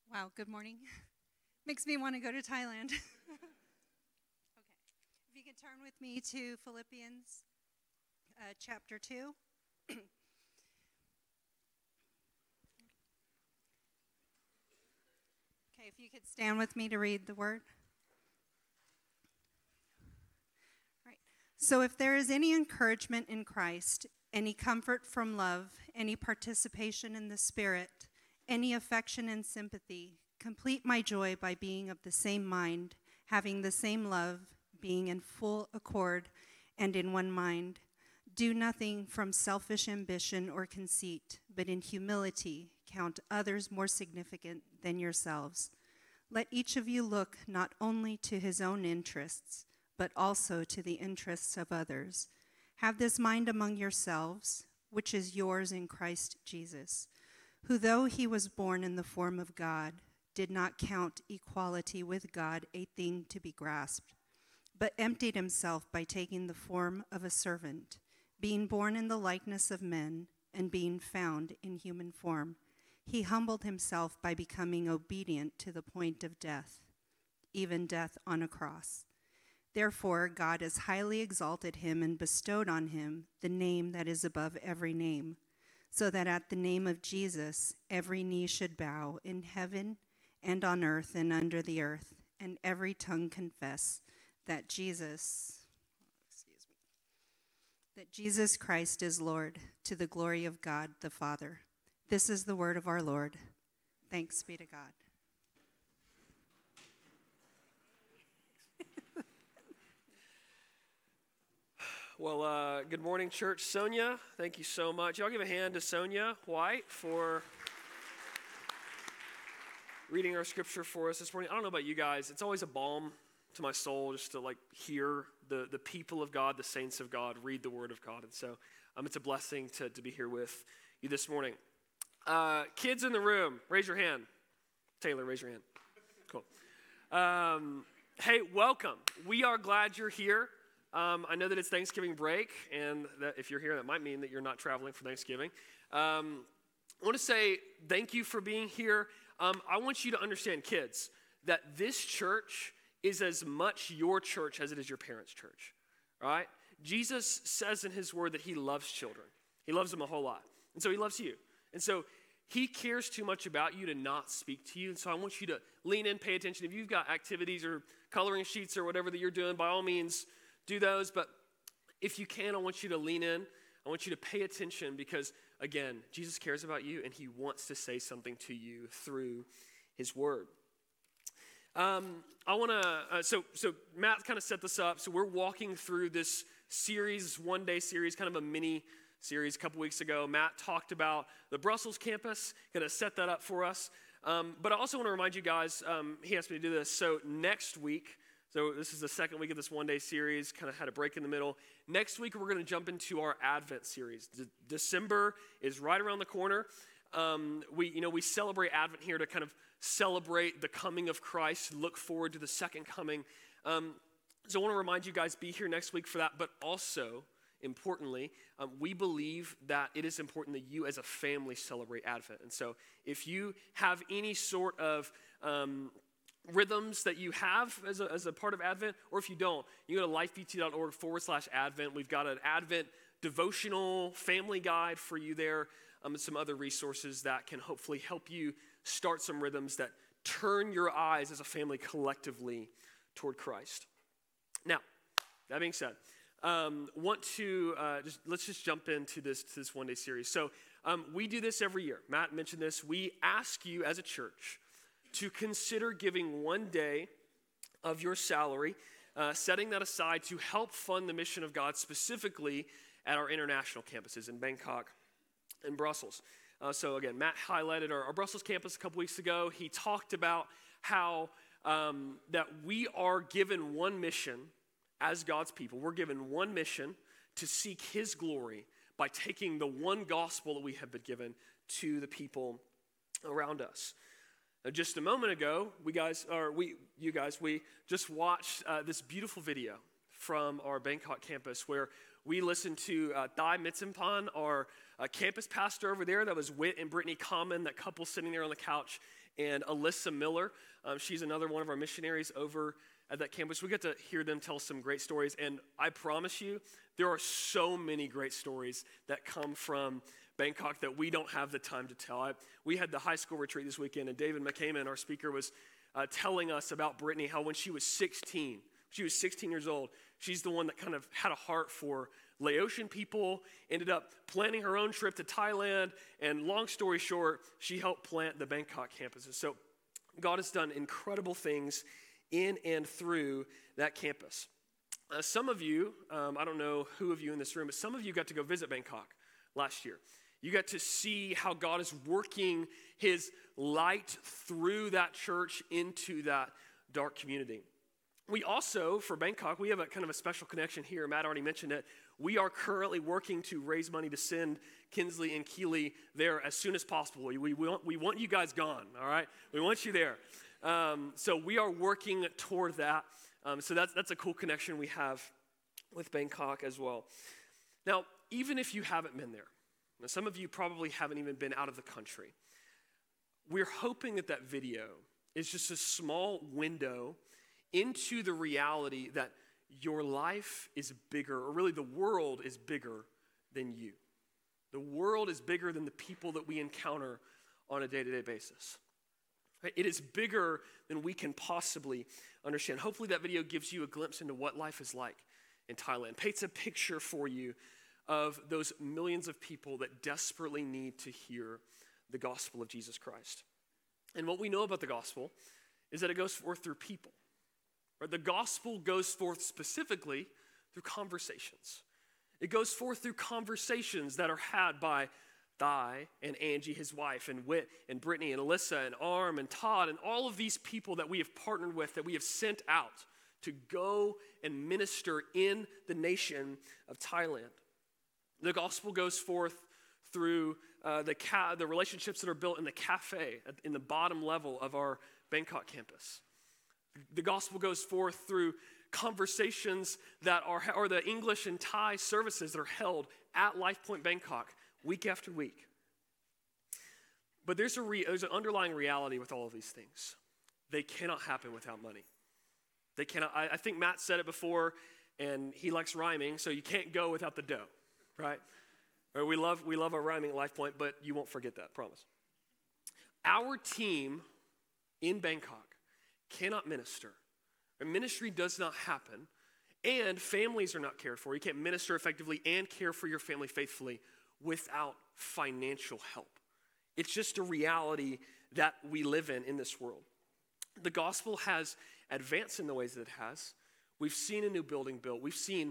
Wow, good morning. Makes me want to go to Thailand. Okay. If you could turn with me to Philippians chapter 2. Okay, if you could stand with me to read the word. All right. So if there is any encouragement in Christ, any comfort from love, any participation in the Spirit, any affection and sympathy, complete my joy by being of the same mind, having the same love, being in full accord and in one mind. Do nothing from selfish ambition or conceit, but in humility count others more significant than yourselves. Let each of you look not only to his own interests, but also to the interests of others. Have this mind among yourselves, which is yours in Christ Jesus, who, though he was born in the form of God, did not count equality with God a thing to be grasped, but emptied himself by taking the form of a servant, being born in the likeness of men, and being found in human form. He humbled himself by becoming obedient to the point of death, even death on a cross. Therefore, God has highly exalted him and bestowed on him the name that is above every name, so that at the name of Jesus every knee should bow in heaven and on earth and under the earth, and every tongue confess that Jesus Christ is Lord, to the glory of God the Father. This is the word of our Lord. Thanks be to God. Well, good morning, church. Sonia, thank you so much. Y'all give a hand to Sonia White for reading our scripture for us this morning. I don't know about you guys. It's always a balm to my soul just to hear the people of God, the saints of God, read the word of God. And so it's a blessing to be here with you this morning. Kids in the room, raise your hand. Taylor, raise your hand. Cool. Hey, welcome. We are glad you're here. I know that it's Thanksgiving break, and that if you're here, that might mean that you're not traveling for Thanksgiving. I want to say thank you for being here. I want you to understand, kids, that this church is as much your church as it is your parents' church, all right? Jesus says in his word that he loves children. He loves them a whole lot, and so he loves you. And so he cares too much about you to not speak to you, and so I want you to lean in, pay attention. If you've got activities or coloring sheets or whatever that you're doing, by all means, do those. But if you can, I want you to lean in. I want you to pay attention because, again, Jesus cares about you, and he wants to say something to you through his word. So Matt kind of set this up. So we're walking through this series, one-day series, kind of a mini series a couple weeks ago. Matt talked about the Brussels campus, going to set that up for us. But I also want to remind you guys, he asked me to do this. So next week, so this is the second week of this one-day series, kind of had a break in the middle. Next week, we're going to jump into our Advent series. December is right around the corner. We celebrate Advent here to kind of celebrate the coming of Christ, look forward to the second coming. So I want to remind you guys, be here next week for that. But also, importantly, we believe that it is important that you as a family celebrate Advent. And so if you have any sort of rhythms that you have as a part of Advent, or if you don't, you go to lifebt.org/Advent. We've got an Advent devotional family guide for you there, and some other resources that can hopefully help you start some rhythms that turn your eyes as a family collectively toward Christ. Now, that being said, let's just jump into this one-day series. So we do this every year. Matt mentioned this. We ask you as a church to consider giving one day of your salary, setting that aside to help fund the mission of God, specifically at our international campuses in Bangkok and Brussels. So again, Matt highlighted our Brussels campus a couple weeks ago. He talked about how that we are given one mission as God's people. We're given one mission to seek his glory by taking the one gospel that we have been given to the people around us. Just a moment ago, we just watched this beautiful video from our Bangkok campus where we listened to Thai Mitsimpan, our campus pastor over there. That was Whit and Brittany Common, that couple sitting there on the couch, and Alyssa Miller. She's another one of our missionaries over at that campus. We get to hear them tell some great stories, and I promise you, there are so many great stories that come from Bangkok that we don't have the time to tell. We had the high school retreat this weekend, and David McCaman, our speaker, was telling us about Brittany, how when she was 16 years old, she's the one that kind of had a heart for Laotian people, ended up planning her own trip to Thailand, and long story short, she helped plant the Bangkok campuses. So God has done incredible things in and through that campus. Some of you, I don't know who of you in this room, but some of you got to go visit Bangkok last year. You got to see how God is working his light through that church into that dark community. We also, for Bangkok, we have a kind of a special connection here. Matt already mentioned it. We are currently working to raise money to send Kinsley and Keely there as soon as possible. We want you guys gone, all right? We want you there. So we are working toward that. So that's a cool connection we have with Bangkok as well. Now, even if you haven't been there, now some of you probably haven't even been out of the country, we're hoping that that video is just a small window into the reality that your life is bigger, or really the world is bigger than you. The world is bigger than the people that we encounter on a day-to-day basis. Right? It is bigger than we can possibly understand. Hopefully that video gives you a glimpse into what life is like in Thailand, paints a picture for you of those millions of people that desperately need to hear the gospel of Jesus Christ. And what we know about the gospel is that it goes forth through people. Right? The gospel goes forth specifically through conversations. It goes forth through conversations that are had by Thai and Angie, his wife, and Whit and Brittany and Alyssa and Arm and Todd and all of these people that we have partnered with, that we have sent out to go and minister in the nation of Thailand. The gospel goes forth through the relationships that are built in the cafe in the bottom level of our Bangkok campus. The gospel goes forth through conversations that are, or the English and Thai services that are held at LifePoint Bangkok week after week. But there's an underlying reality with all of these things. They cannot happen without money. They cannot. I think Matt said it before, and he likes rhyming, so you can't go without the dough, right? Or we love our rhyming at LifePoint, but you won't forget that, promise. Our team in Bangkok cannot minister. Ministry does not happen, and families are not cared for. You can't minister effectively and care for your family faithfully without financial help. It's just a reality that we live in this world. The gospel has advanced in the ways that it has. We've seen a new building built. We've seen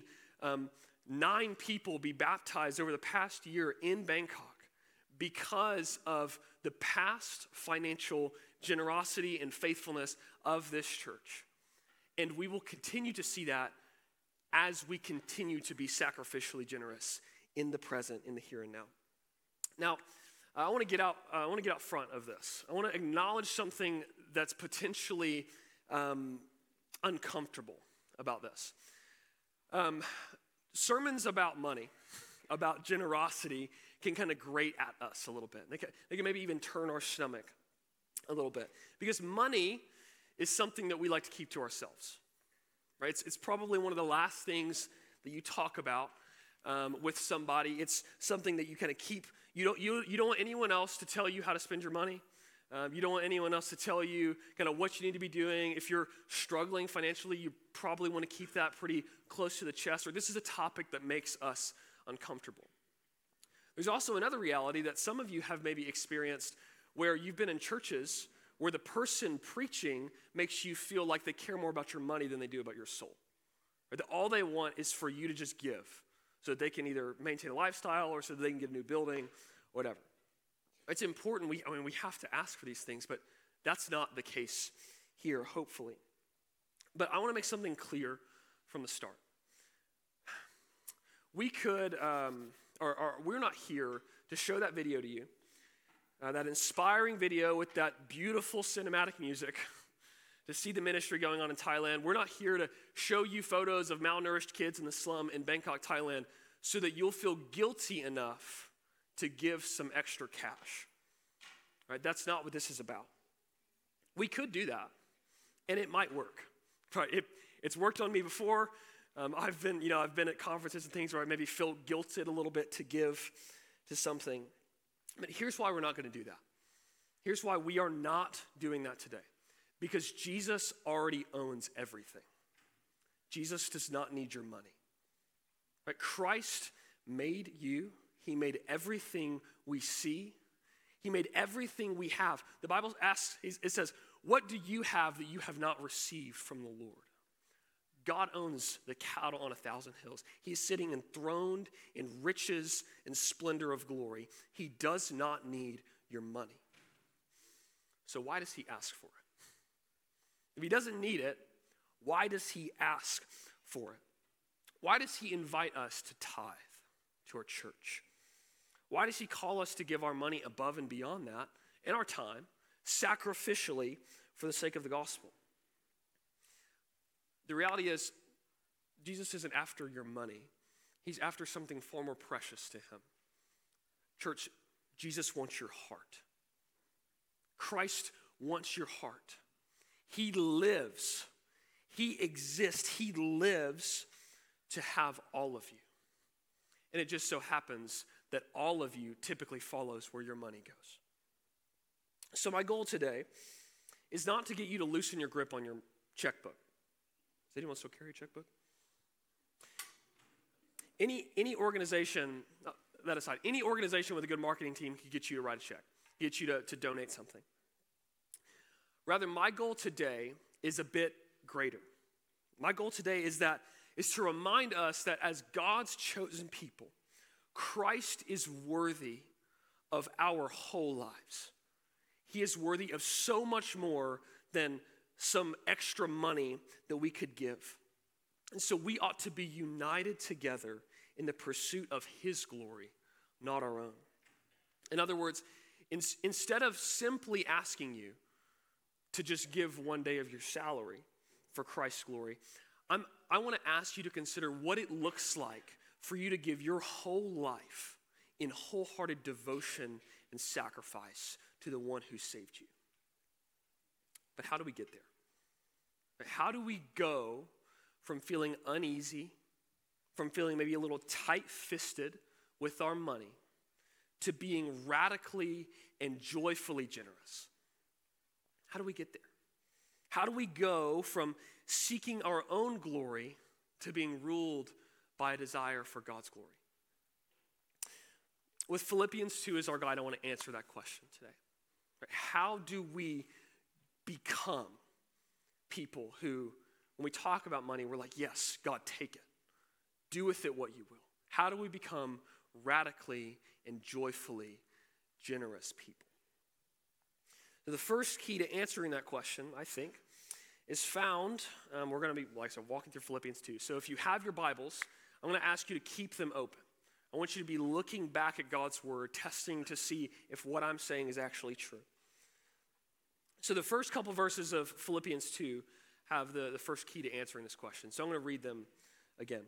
9 people be baptized over the past year in Bangkok because of the past financial generosity and faithfulness of this church. And we will continue to see that as we continue to be sacrificially generous in the present, in the here and now. Now, I want to get out front of this. I want to acknowledge something that's potentially uncomfortable about this. Sermons about money, about generosity, can kind of grate at us a little bit. They can maybe even turn our stomach a little bit, because money is something that we like to keep to ourselves, right? It's probably one of the last things that you talk about with somebody. It's something that you kind of keep. You don't want anyone else to tell you how to spend your money. You don't want anyone else to tell you kind of what you need to be doing. If you're struggling financially, you probably want to keep that pretty close to the chest, or this is a topic that makes us uncomfortable. There's also another reality that some of you have maybe experienced, where you've been in churches where the person preaching makes you feel like they care more about your money than they do about your soul. Or that all they want is for you to just give so that they can either maintain a lifestyle or so that they can get a new building, whatever. It's important. We have to ask for these things, but that's not the case here, hopefully. But I want to make something clear from the start. We could, we're not here to show that video to you, that inspiring video with that beautiful cinematic music, to see the ministry going on in Thailand. We're not here to show you photos of malnourished kids in the slum in Bangkok, Thailand, so that you'll feel guilty enough to give some extra cash. Right? That's not what this is about. We could do that, and it might work. Right? It's worked on me before. I've been at conferences and things where I maybe feel guilted a little bit to give to something. But here's why we're not going to do that. Here's why we are not doing that today. Because Jesus already owns everything. Jesus does not need your money. Right? Christ made you. He made everything we see. He made everything we have. The Bible asks, it says, what do you have that you have not received from the Lord? God owns the cattle on 1,000 hills. He is sitting enthroned in riches and splendor of glory. He does not need your money. So why does he ask for it? If he doesn't need it, why does he ask for it? Why does he invite us to tithe to our church? Why does he call us to give our money above and beyond that and our time sacrificially for the sake of the gospel? The reality is, Jesus isn't after your money. He's after something far more precious to him. Church, Jesus wants your heart. Christ wants your heart. He lives. He exists. He lives to have all of you. And it just so happens that all of you typically follows where your money goes. So my goal today is not to get you to loosen your grip on your checkbook. Does anyone still carry a checkbook? Any organization, that aside, any organization with a good marketing team can get you to write a check, get you to donate something. Rather, my goal today is a bit greater. My goal today is to remind us that as God's chosen people, Christ is worthy of our whole lives. He is worthy of so much more than some extra money that we could give. And so we ought to be united together in the pursuit of his glory, not our own. In other words, instead of simply asking you to just give one day of your salary for Christ's glory, I want to ask you to consider what it looks like for you to give your whole life in wholehearted devotion and sacrifice to the one who saved you. But how do we get there? How do we go from feeling uneasy, from feeling maybe a little tight-fisted with our money, to being radically and joyfully generous? How do we get there? How do we go from seeking our own glory to being ruled by a desire for God's glory? With Philippians 2 as our guide, I want to answer that question today. How do we become people who, when we talk about money, we're like, yes, God, take it. Do with it what you will. How do we become radically and joyfully generous people? So the first key to answering that question, I think, is found, we're going to be, like I said, walking through Philippians 2. So if you have your Bibles, I'm going to ask you to keep them open. I want you to be looking back at God's word, testing to see if what I'm saying is actually true. So the first couple verses of Philippians 2 have the first key to answering this question. So I'm going to read them again.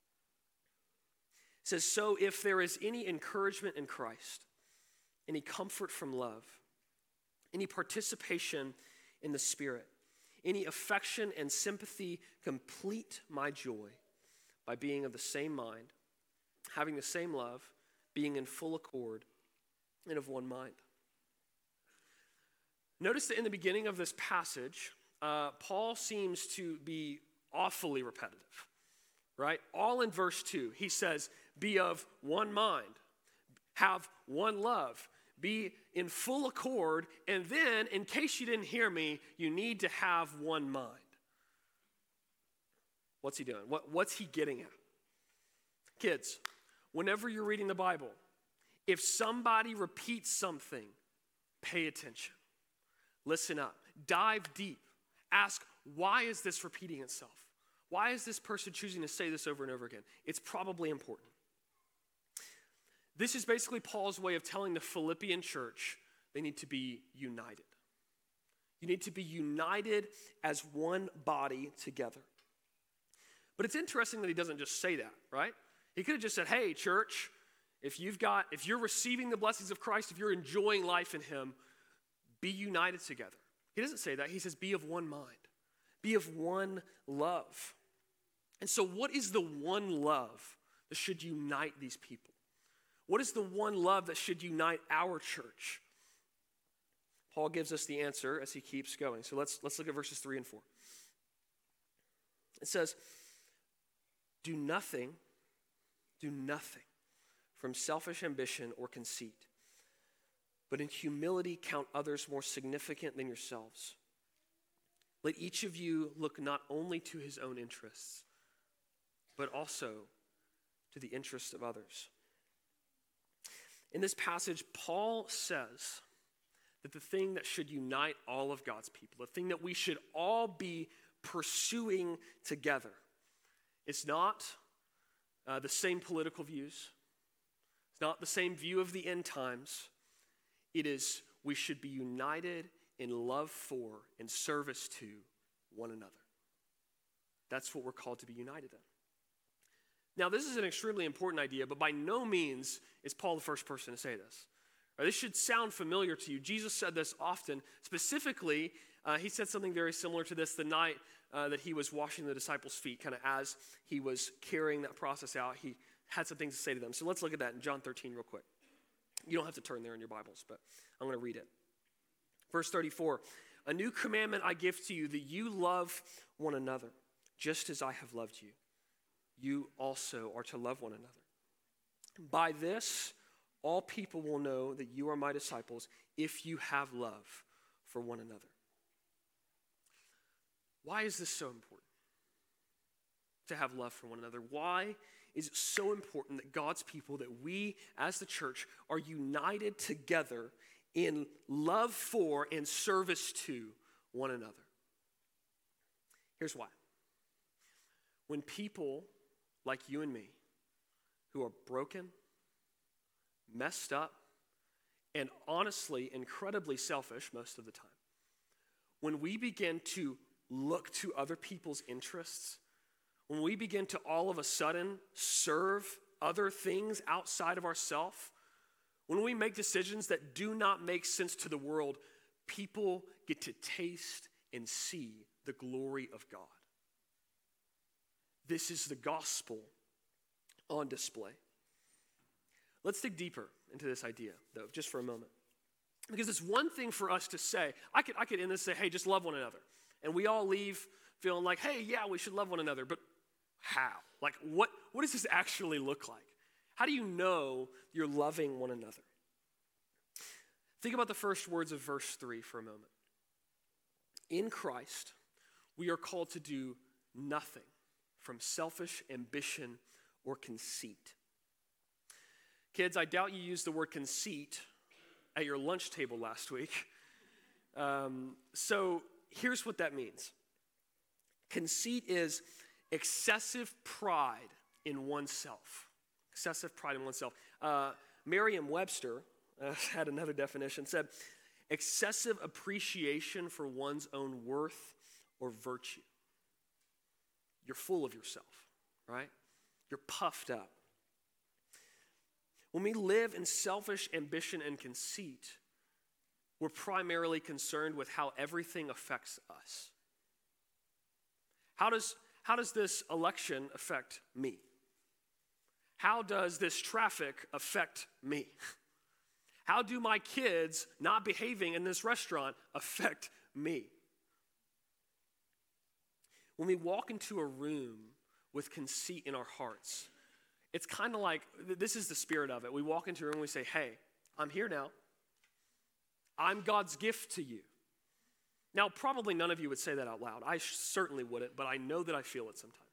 It says, so if there is any encouragement in Christ, any comfort from love, any participation in the Spirit, any affection and sympathy, complete my joy by being of the same mind, having the same love, being in full accord, and of one mind. Notice that in the beginning of this passage, Paul seems to be awfully repetitive, right? All in verse 2, he says, be of one mind, have one love, be in full accord, and then, in case you didn't hear me, you need to have one mind. What's he doing? What's he getting at? Kids, whenever you're reading the Bible, if somebody repeats something, pay attention. Listen up. Dive deep. Ask, why is this repeating itself? Why is this person choosing to say this over and over again? It's probably important. This is basically Paul's way of telling the Philippian church they need to be united. You need to be united as one body together. But it's interesting that he doesn't just say that, right? He could have just said, hey, church, if you're receiving the blessings of Christ, if you're enjoying life in him, be united together. He doesn't say that. He says, be of one mind. Be of one love. And so what is the one love that should unite these people? What is the one love that should unite our church? Paul gives us the answer as he keeps going. So let's look at verses 3 and 4. It says, do nothing from selfish ambition or conceit, but in humility count others more significant than yourselves. Let each of you look not only to his own interests, but also to the interests of others. In this passage, Paul says that the thing that should unite all of God's people, the thing that we should all be pursuing together, it's not the same political views. It's not the same view of the end times. It is we should be united in love for and service to one another. That's what we're called to be united in. Now, this is an extremely important idea, but by no means is Paul the first person to say this. This should sound familiar to you. Jesus said this often. Specifically, he said something very similar to this the night that he was washing the disciples' feet, kind of as he was carrying that process out. He had some things to say to them. So let's look at that in John 13 real quick. You don't have to turn there in your Bibles, but I'm going to read it. Verse 34, a new commandment I give to you, that you love one another, just as I have loved you. You also are to love one another. By this, all people will know that you are my disciples if you have love for one another. Why is this so important? To have love for one another. Why is it so important that God's people, that we as the church are united together in love for and service to one another? Here's why. When people like you and me, who are broken, messed up, and honestly incredibly selfish most of the time, when we begin to look to other people's interests, when we begin to all of a sudden serve other things outside of ourselves, when we make decisions that do not make sense to the world, people get to taste and see the glory of God. This is the gospel on display. Let's dig deeper into this idea, though, just for a moment. Because it's one thing for us to say, I could end this and say, hey, just love one another. And we all leave feeling like, hey, yeah, we should love one another. But how? Like, what does this actually look like? How do you know you're loving one another? Think about the first words of verse 3 for a moment. In Christ, we are called to do nothing from selfish ambition or conceit. Kids, I doubt you used the word conceit at your lunch table last week. So here's what that means. Conceit is excessive pride in oneself. Excessive pride in oneself. Merriam-Webster had another definition, said excessive appreciation for one's own worth or virtue. You're full of yourself, right? You're puffed up. When we live in selfish ambition and conceit, we're primarily concerned with how everything affects us. How does this election affect me? How does this traffic affect me? How do my kids not behaving in this restaurant affect me? When we walk into a room with conceit in our hearts, it's kind of like, this is the spirit of it. We walk into a room and we say, hey, I'm here now. I'm God's gift to you. Now, probably none of you would say that out loud. I certainly wouldn't, but I know that I feel it sometimes.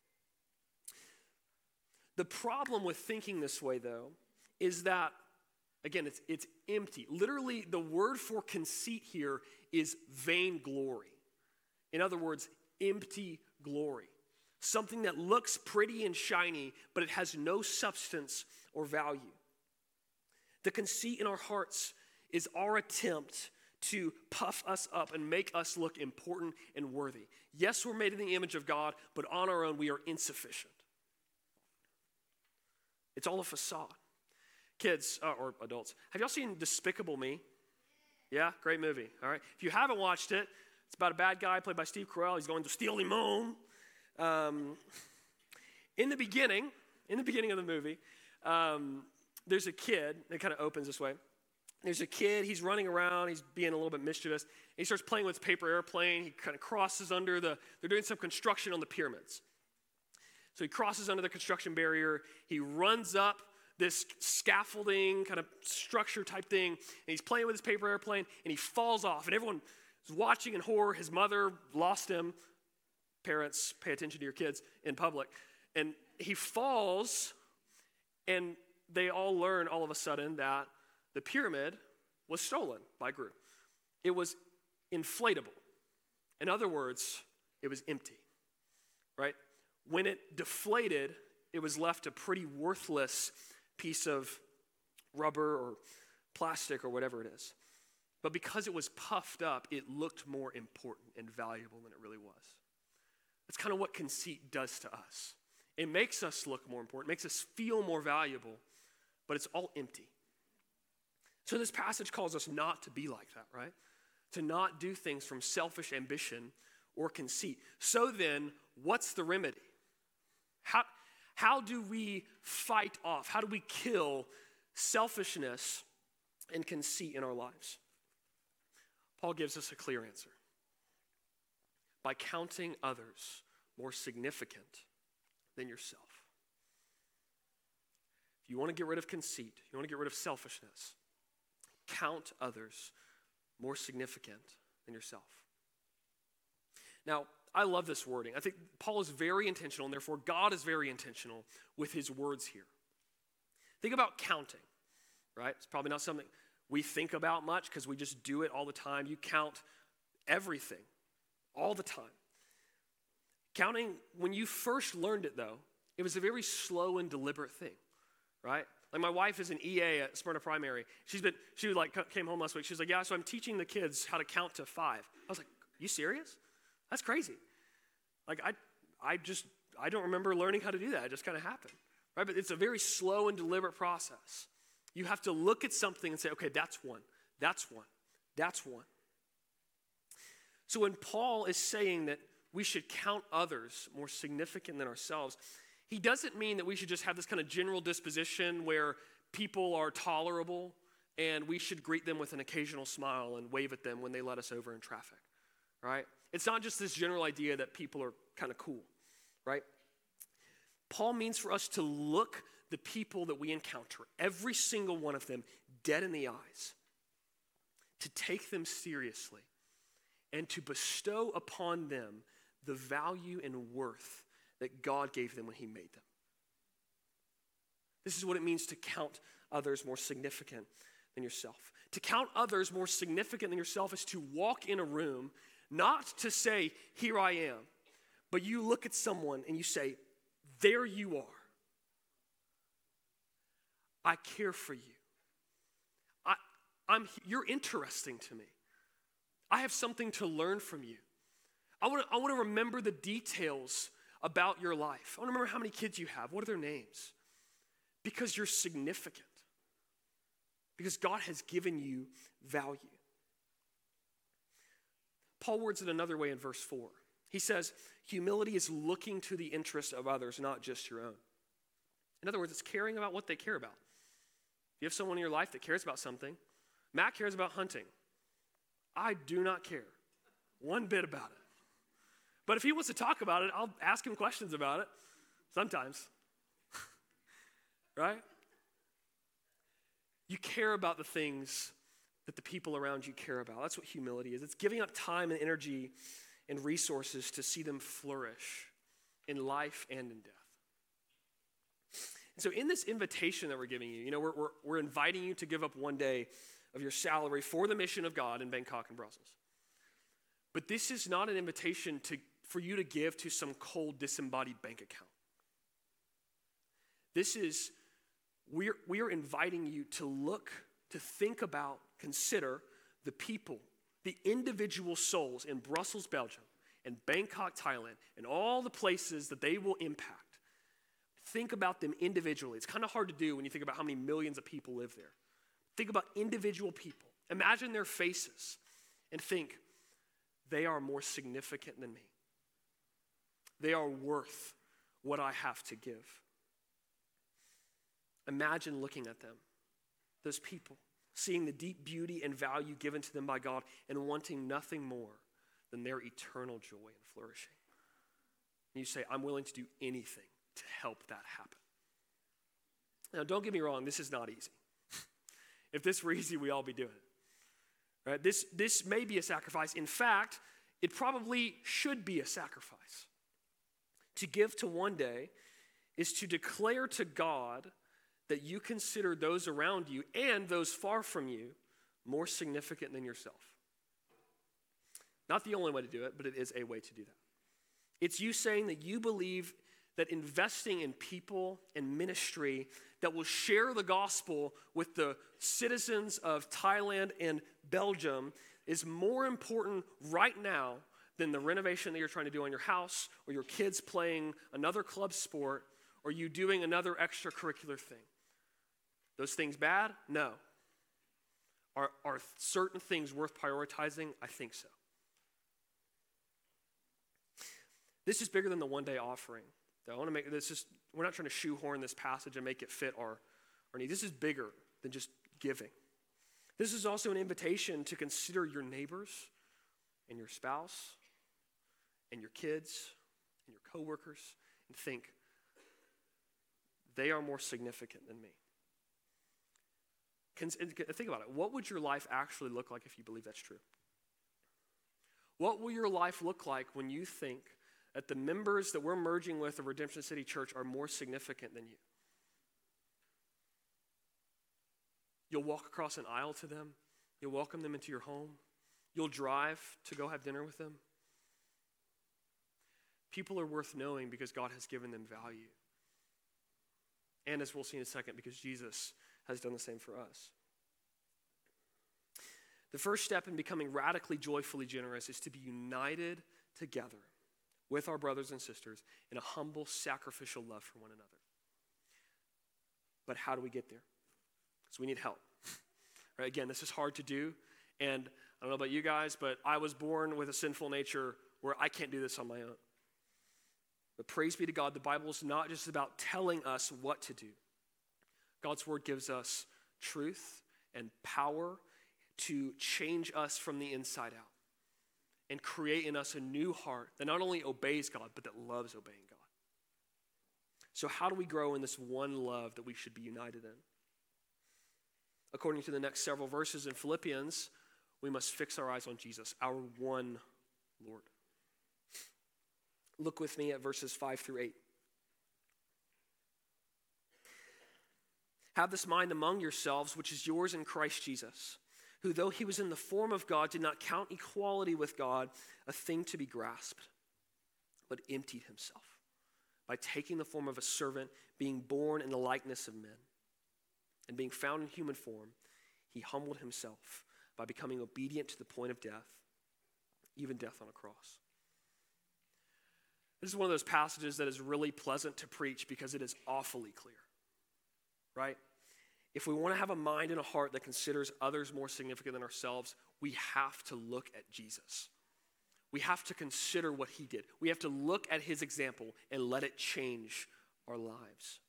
The problem with thinking this way, though, is that, again, it's empty. Literally, the word for conceit here is vainglory. In other words, empty glory. Something that looks pretty and shiny, but it has no substance or value. The conceit in our hearts is our attempt to puff us up and make us look important and worthy. Yes, we're made in the image of God, but on our own we are insufficient. It's all a facade. Kids, or adults, have y'all seen Despicable Me? Yeah, great movie, all right? If you haven't watched it, it's about a bad guy played by Steve Carell. He's going to steal limon. In the beginning of the movie, there's a kid. It kind of opens this way. There's a kid. He's running around. He's being a little bit mischievous. He starts playing with a paper airplane. He kind of crosses under they're doing some construction on the pyramids. So he crosses under the construction barrier. He runs up this scaffolding kind of structure type thing, and he's playing with his paper airplane, and he falls off, and everyone is watching in horror. His mother lost him. Parents, pay attention to your kids in public. And he falls, and they all learn all of a sudden that the pyramid was stolen by Gru. It was inflatable. In other words, it was empty, right? When it deflated, it was left a pretty worthless piece of rubber or plastic or whatever it is. But because it was puffed up, it looked more important and valuable than it really was. That's kind of what conceit does to us. It makes us look more important, makes us feel more valuable, but it's all empty. So this passage calls us not to be like that, right? To not do things from selfish ambition or conceit. So then, what's the remedy? How do we fight off? How do we kill selfishness and conceit in our lives? Paul gives us a clear answer. By counting others more significant than yourself. If you want to get rid of conceit, you want to get rid of selfishness, count others more significant than yourself. Now, I love this wording. I think Paul is very intentional, and therefore God is very intentional with his words here. Think about counting, right? It's probably not something we think about much because we just do it all the time. You count everything all the time. Counting, when you first learned it, though, it was a very slow and deliberate thing, right? Like my wife is an EA at Smyrna Primary. She came home last week. She was like, yeah, so I'm teaching the kids how to count to 5. I was like, you serious? That's crazy. Like I don't remember learning how to do that. It just kind of happened, right? But it's a very slow and deliberate process. You have to look at something and say, okay, that's one, that's one, that's one. So when Paul is saying that we should count others more significant than ourselves, he doesn't mean that we should just have this kind of general disposition where people are tolerable and we should greet them with an occasional smile and wave at them when they let us over in traffic, right? It's not just this general idea that people are kind of cool, right? Paul means for us to look the people that we encounter, every single one of them, dead in the eyes, to take them seriously and to bestow upon them the value and worth that God gave them when he made them. This is what it means to count others more significant than yourself. To count others more significant than yourself is to walk in a room, not to say, here I am, but you look at someone and you say, there you are. I care for you. You're interesting to me. I have something to learn from you. I want to remember the details about your life. I want to remember how many kids you have. What are their names? Because you're significant. Because God has given you value. Paul words it another way in verse 4. He says, humility is looking to the interest of others, not just your own. In other words, it's caring about what they care about. If you have someone in your life that cares about something, Matt cares about hunting. I do not care one bit about it. But if he wants to talk about it, I'll ask him questions about it sometimes. Right? You care about the things that the people around you care about. That's what humility is. It's giving up time and energy and resources to see them flourish in life and in death. And so in this invitation that we're giving you, we're inviting you to give up one day of your salary for the mission of God in Bangkok and Brussels. But this is not an invitation for you to give to some cold, disembodied bank account. This is, we are inviting you to think about, consider the people, the individual souls in Brussels, Belgium, and Bangkok, Thailand, and all the places that they will impact. think about them individually. It's kind of hard to do when you think about how many millions of people live there. Think about individual people. Imagine their faces and think, they are more significant than me. They are worth what I have to give. Imagine looking at them, those people, seeing the deep beauty and value given to them by God and wanting nothing more than their eternal joy and flourishing. And you say, I'm willing to do anything to help that happen. Now, don't get me wrong, this is not easy. If this were easy, we'd all be doing it. Right? This may be a sacrifice. In fact, it probably should be a sacrifice. To give to one day is to declare to God that you consider those around you and those far from you more significant than yourself. Not the only way to do it, but it is a way to do that. It's you saying that you believe that investing in people and ministry that will share the gospel with the citizens of Thailand and Belgium is more important right now than the renovation that you're trying to do on your house, or your kids playing another club sport, or you doing another extracurricular thing. Those things bad? No. Are certain things worth prioritizing? I think so. This is bigger than the one-day offering. I want to make this just, we're not trying to shoehorn this passage and make it fit our need. This is bigger than just giving. This is also an invitation to consider your neighbors and your spouse and your kids and your coworkers and think, they are more significant than me. Think about it. What would your life actually look like if you believe that's true? What will your life look like when you think that the members that we're merging with of Redemption City Church are more significant than you? You'll walk across an aisle to them. You'll welcome them into your home. You'll drive to go have dinner with them. People are worth knowing because God has given them value. And as we'll see in a second, because Jesus has done the same for us. The first step in becoming radically joyfully generous is to be united together with our brothers and sisters in a humble, sacrificial love for one another. But how do we get there? Because we need help. Right? Again, this is hard to do. And I don't know about you guys, but I was born with a sinful nature where I can't do this on my own. But praise be to God, the Bible is not just about telling us what to do. God's word gives us truth and power to change us from the inside out and create in us a new heart that not only obeys God, but that loves obeying God. So how do we grow in this one love that we should be united in? According to the next several verses in Philippians, we must fix our eyes on Jesus, our one Lord. Look with me at verses 5 through 8. Have this mind among yourselves, which is yours in Christ Jesus, who though he was in the form of God, did not count equality with God a thing to be grasped, but emptied himself by taking the form of a servant, being born in the likeness of men. And being found in human form, he humbled himself by becoming obedient to the point of death, even death on a cross. This is one of those passages that is really pleasant to preach because it is awfully clear, right? If we want to have a mind and a heart that considers others more significant than ourselves, we have to look at Jesus. We have to consider what he did. We have to look at his example and let it change our lives.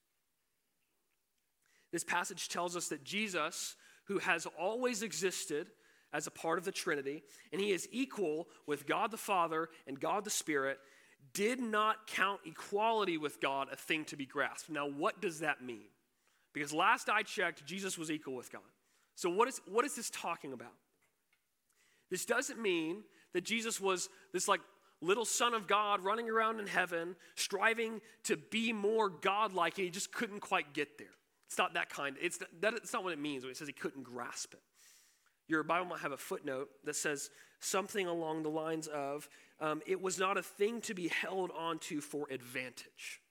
This passage tells us that Jesus, who has always existed as a part of the Trinity, and he is equal with God the Father and God the Spirit, did not count equality with God a thing to be grasped. Now, what does that mean? Because last I checked, Jesus was equal with God. So what is this talking about? This doesn't mean that Jesus was this like little son of God running around in heaven, striving to be more God-like, and he just couldn't quite get there. It's not that kind. It's not what it means when it says he couldn't grasp it. Your Bible might have a footnote that says something along the lines of, it was not a thing to be held onto for advantage.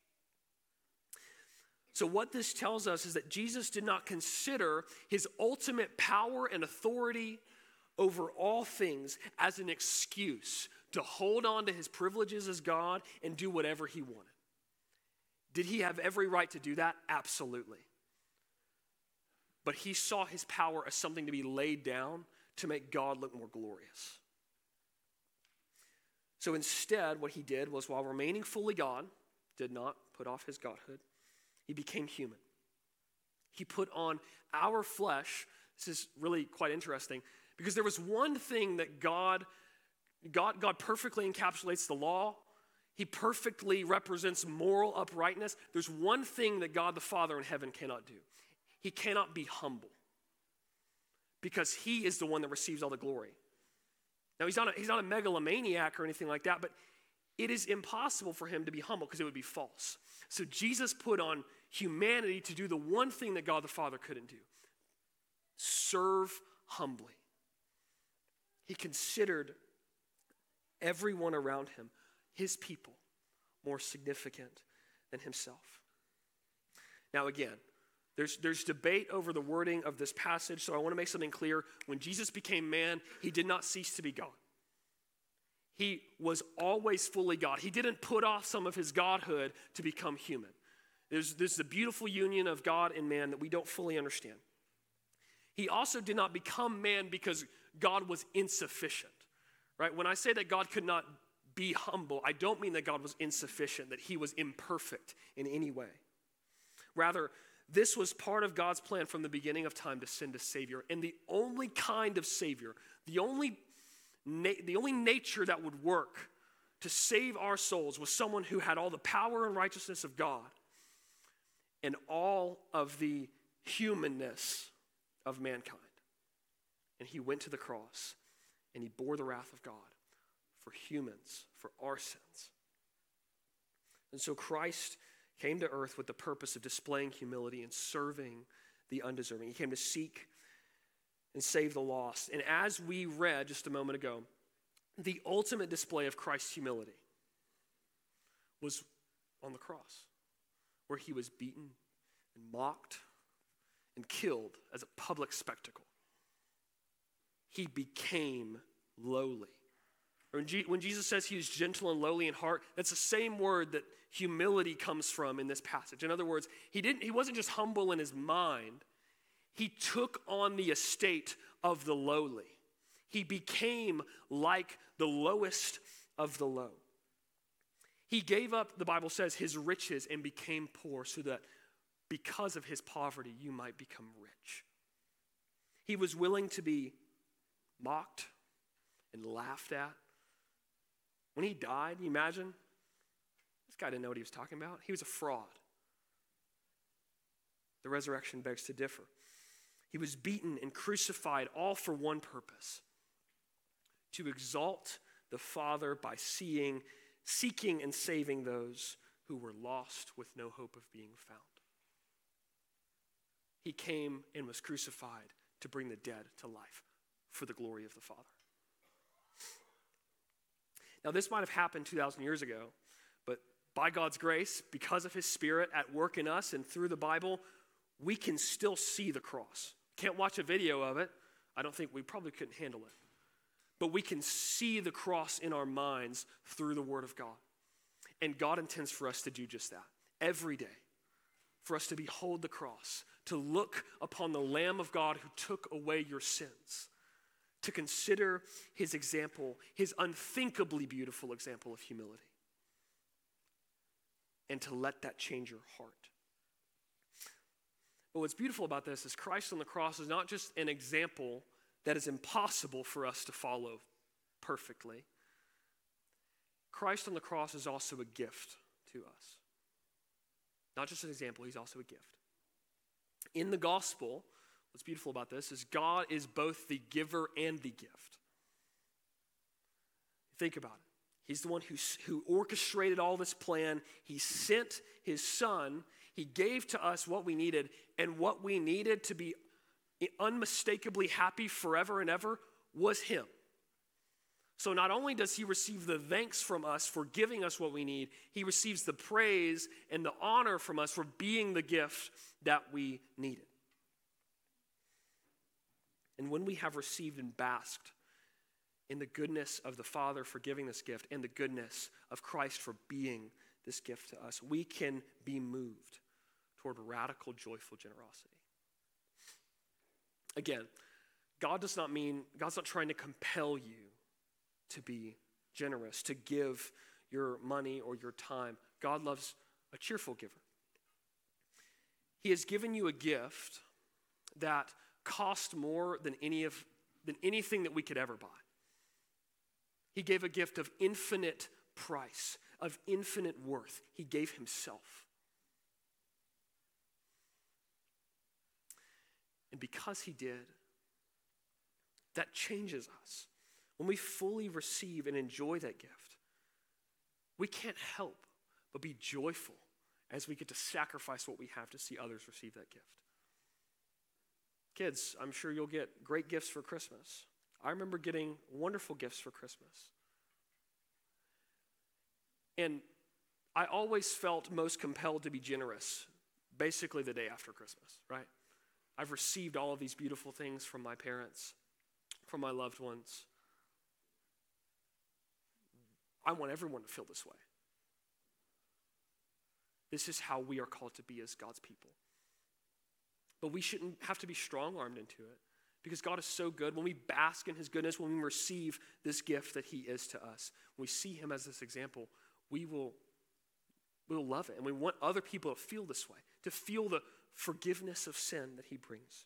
So what this tells us is that Jesus did not consider his ultimate power and authority over all things as an excuse to hold on to his privileges as God and do whatever he wanted. Did he have every right to do that? Absolutely. But he saw his power as something to be laid down to make God look more glorious. So instead, what he did was, while remaining fully God, did not put off his godhood, he became human. He put on our flesh. This is really quite interesting, because there was one thing that God perfectly encapsulates the law. He perfectly represents moral uprightness. There's one thing that God the Father in heaven cannot do. He cannot be humble, because he is the one that receives all the glory. Now, he's not a megalomaniac or anything like that, but it is impossible for him to be humble because it would be false. So Jesus put on humanity to do the one thing that God the Father couldn't do: serve humbly. He considered everyone around him, his people, more significant than himself. Now again, there's debate over the wording of this passage, so I want to make something clear. When Jesus became man, he did not cease to be God. He was always fully God. He didn't put off some of his godhood to become human. There's a beautiful union of God and man that we don't fully understand. He also did not become man because God was insufficient, right? When I say that God could not be humble, I don't mean that God was insufficient, that he was imperfect in any way. Rather, this was part of God's plan from the beginning of time to send a Savior. And the only kind of Savior, the only nature that would work to save our souls was someone who had all the power and righteousness of God and all of the humanness of mankind. And he went to the cross and he bore the wrath of God for humans, for our sins. And so Christ came to earth with the purpose of displaying humility and serving the undeserving. He came to seek and save the lost. And as we read just a moment ago, the ultimate display of Christ's humility was on the cross, where he was beaten and mocked and killed as a public spectacle. He became lowly. When Jesus says he is gentle and lowly in heart, that's the same word that humility comes from in this passage. In other words, he wasn't just humble in his mind. He took on the estate of the lowly. He became like the lowest of the low. He gave up, the Bible says, his riches and became poor so that because of his poverty, you might become rich. He was willing to be mocked and laughed at. When he died, you imagine? This guy didn't know what he was talking about. He was a fraud. The resurrection begs to differ. He was beaten and crucified, all for one purpose: to exalt the Father by seeking and saving those who were lost with no hope of being found. He came and was crucified to bring the dead to life for the glory of the Father. Now, this might have happened 2,000 years ago, but by God's grace, because of his Spirit at work in us and through the Bible, we can still see the cross. Can't watch a video of it. I don't think we probably couldn't handle it. But we can see the cross in our minds through the Word of God. And God intends for us to do just that every day, for us to behold the cross, to look upon the Lamb of God who took away your sins, to consider his example, his unthinkably beautiful example of humility, and to let that change your heart. But what's beautiful about this is Christ on the cross is not just an example that is impossible for us to follow perfectly. Christ on the cross is also a gift to us. Not just an example, he's also a gift. In the gospel, what's beautiful about this is God is both the giver and the gift. Think about it. He's the one who orchestrated all this plan. He sent his son. He gave to us what we needed, and what we needed to be unmistakably happy forever and ever was him. So not only does he receive the thanks from us for giving us what we need, he receives the praise and the honor from us for being the gift that we needed. And when we have received and basked in the goodness of the Father for giving this gift and the goodness of Christ for being this gift to us, we can be moved toward radical, joyful generosity. Again, God's not trying to compel you to be generous, to give your money or your time. God loves a cheerful giver. He has given you a gift that cost more than anything that we could ever buy. He gave a gift of infinite price, of infinite worth. He gave himself. And because he did, that changes us. When we fully receive and enjoy that gift, we can't help but be joyful as we get to sacrifice what we have to see others receive that gift. Kids, I'm sure you'll get great gifts for Christmas. I remember getting wonderful gifts for Christmas. And I always felt most compelled to be generous, basically the day after Christmas, right? I've received all of these beautiful things from my parents, from my loved ones. I want everyone to feel this way. This is how we are called to be as God's people. But we shouldn't have to be strong-armed into it because God is so good. When we bask in his goodness, when we receive this gift that he is to us, when we see him as this example, we'll love it. And we want other people to feel this way, to feel the forgiveness of sin that he brings.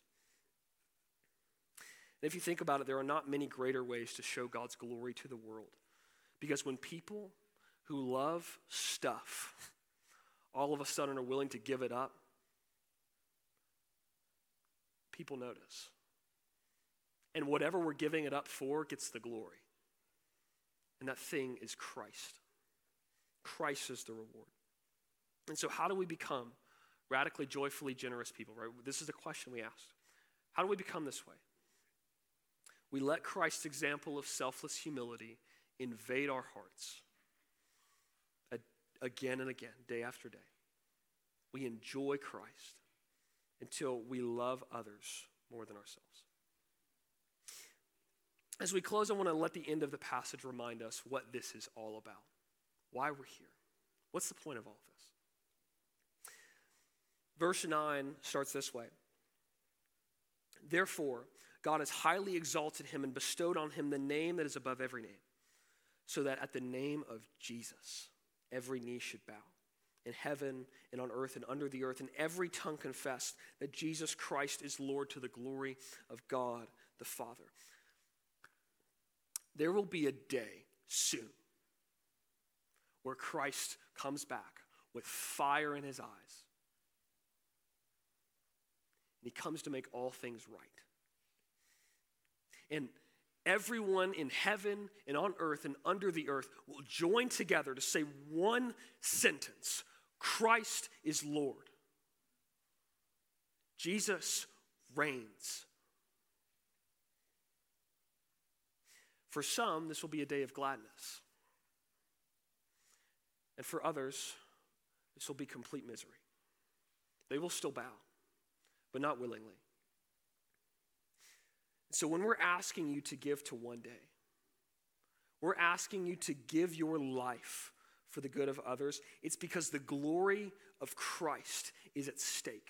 And if you think about it, there are not many greater ways to show God's glory to the world. Because when people who love stuff all of a sudden are willing to give it up, people notice. And whatever we're giving it up for gets the glory. And that thing is Christ. Christ is the reward. And so how do we become radically, joyfully generous people, right? This is the question we asked. How do we become this way? We let Christ's example of selfless humility invade our hearts again and again, day after day. We enjoy Christ until we love others more than ourselves. As we close, I want to let the end of the passage remind us what this is all about, why we're here. What's the point of all of this? Verse 9 starts this way. Therefore, God has highly exalted him and bestowed on him the name that is above every name, so that at the name of Jesus, every knee should bow, in heaven and on earth and under the earth, and every tongue confess that Jesus Christ is Lord to the glory of God the Father. There will be a day soon where Christ comes back with fire in his eyes. And he comes to make all things right. And everyone in heaven and on earth and under the earth will join together to say one sentence: Christ is Lord. Jesus reigns. For some, this will be a day of gladness. And for others, this will be complete misery. They will still bow, but not willingly. So when we're asking you to give to one day, we're asking you to give your life for the good of others, it's because the glory of Christ is at stake.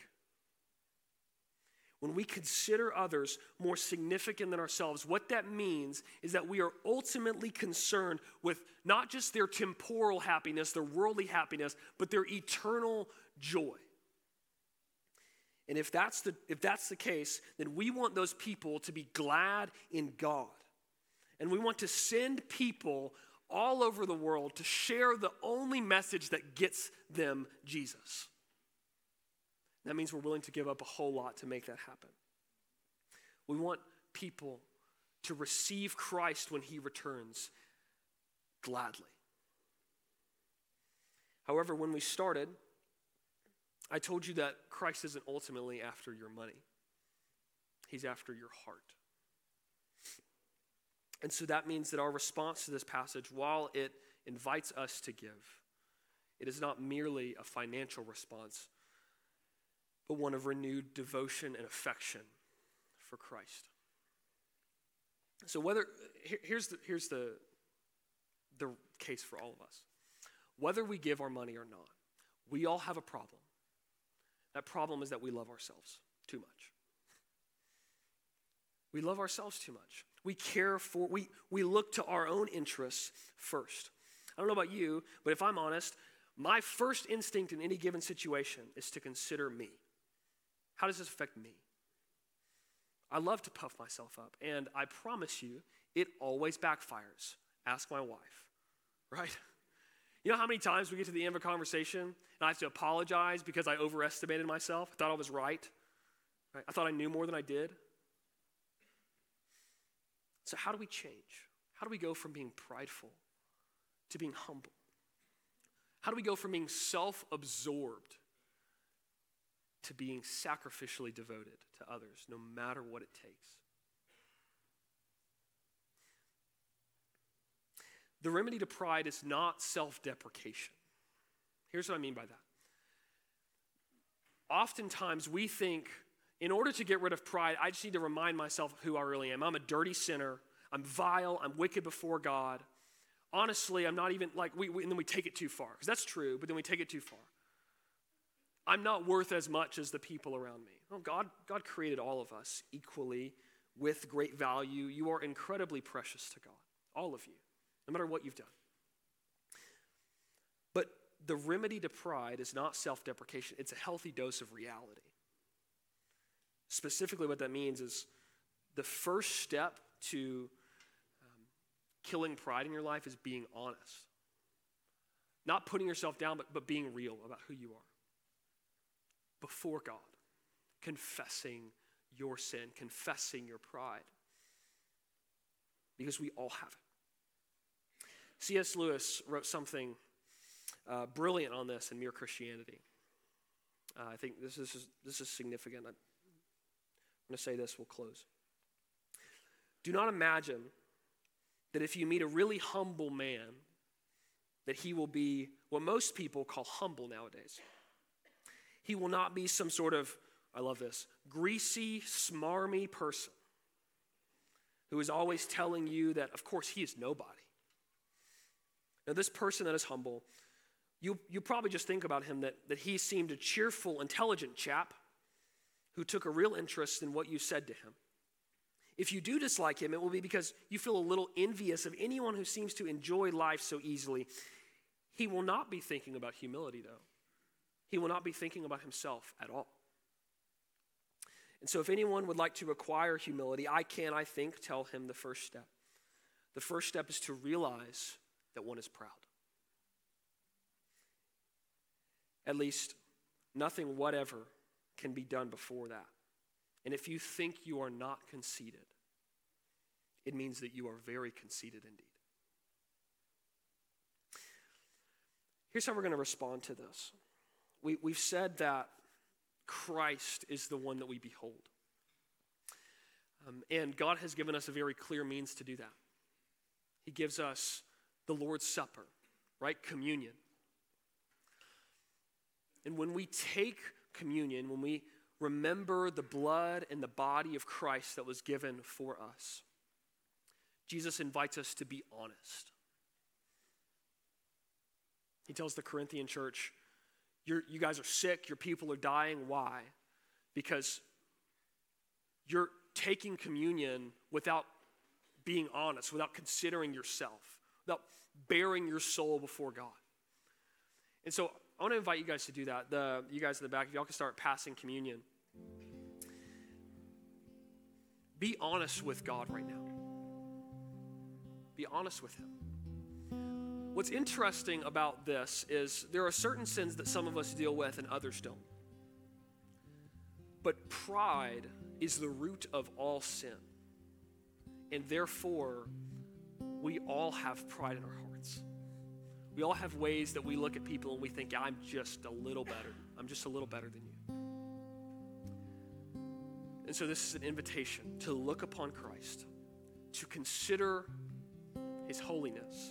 When we consider others more significant than ourselves, what that means is that we are ultimately concerned with not just their temporal happiness, their worldly happiness, but their eternal joy. And if that's the case, then we want those people to be glad in God. And we want to send people all over the world to share the only message that gets them Jesus. That means we're willing to give up a whole lot to make that happen. We want people to receive Christ when he returns gladly. However, when we started, I told you that Christ isn't ultimately after your money. He's after your heart. And so that means that our response to this passage, while it invites us to give, it is not merely a financial response, but one of renewed devotion and affection for Christ. So here's the case for all of us. whether we give our money or not, we all have a problem. That problem is that we love ourselves too much. We love ourselves too much. We look to our own interests first. I don't know about you, but if I'm honest, my first instinct in any given situation is to consider me. How does this affect me? I love to puff myself up, and I promise you, it always backfires. Ask my wife, right? You know how many times we get to the end of a conversation and I have to apologize because I overestimated myself? I thought I was right? I thought I knew more than I did? So how do we change? How do we go from being prideful to being humble? How do we go from being self-absorbed to being sacrificially devoted to others, no matter what it takes? The remedy to pride is not self-deprecation. Here's what I mean by that. Oftentimes we think, in order to get rid of pride, I just need to remind myself of who I really am. I'm a dirty sinner. I'm vile. I'm wicked before God. Honestly, I'm not even and then we take it too far. Because that's true, but then we take it too far. I'm not worth as much as the people around me. Oh, God created all of us equally with great value. You are incredibly precious to God, all of you, no matter what you've done. But the remedy to pride is not self-deprecation. It's a healthy dose of reality. Specifically, what that means is the first step to killing pride in your life is being honest. Not putting yourself down, but being real about who you are. Before God, confessing your sin, confessing your pride. Because we all have it. C.S. Lewis wrote something brilliant on this in Mere Christianity. I think this is significant. I'm going to say this, we'll close. Do not imagine that if you meet a really humble man, that he will be what most people call humble nowadays. He will not be some sort of, I love this, greasy, smarmy person who is always telling you that, of course, he is nobody. Now, this person that is humble, you probably just think about him that he seemed a cheerful, intelligent chap who took a real interest in what you said to him. If you do dislike him, it will be because you feel a little envious of anyone who seems to enjoy life so easily. He will not be thinking about humility, though. He will not be thinking about himself at all. And so if anyone would like to acquire humility, I think, tell him the first step. The first step is to realize that one is proud. At least nothing whatever can be done before that. And if you think you are not conceited, it means that you are very conceited indeed. Here's how we're going to respond to this. We've said that Christ is the one that we behold. And God has given us a very clear means to do that. He gives us the Lord's Supper, right? Communion. And when we take communion, when we remember the blood and the body of Christ that was given for us, Jesus invites us to be honest. He tells the Corinthian church, you guys are sick, your people are dying. Why? Because you're taking communion without being honest, without considering yourself, without bearing your soul before God. And so I want to invite you guys to do that. You guys in the back, if y'all can start passing communion. Be honest with God right now. Be honest with him. What's interesting about this is there are certain sins that some of us deal with and others don't. But pride is the root of all sin. And therefore, we all have pride in our hearts. We all have ways that we look at people and we think, I'm just a little better. I'm just a little better than you. And so this is an invitation to look upon Christ, to consider his holiness,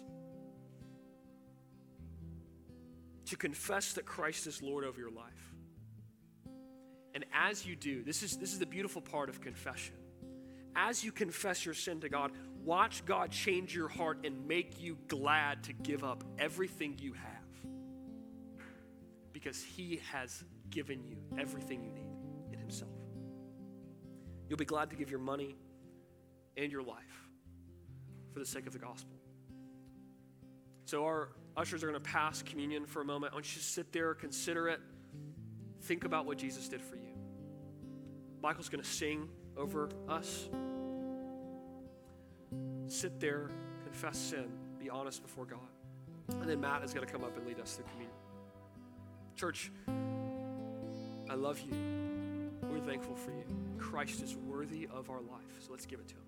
to confess that Christ is Lord over your life. And as you do, this is the beautiful part of confession. As you confess your sin to God, watch God change your heart and make you glad to give up everything you have because he has given you everything you need in himself. You'll be glad to give your money and your life for the sake of the gospel. So our ushers are going to pass communion for a moment. I want you to sit there, consider it, think about what Jesus did for you. Michael's going to sing over us. Sit there, confess sin, be honest before God. And then Matt is going to come up and lead us through communion. Church, I love you. We're thankful for you. Christ is worthy of our life, so let's give it to him.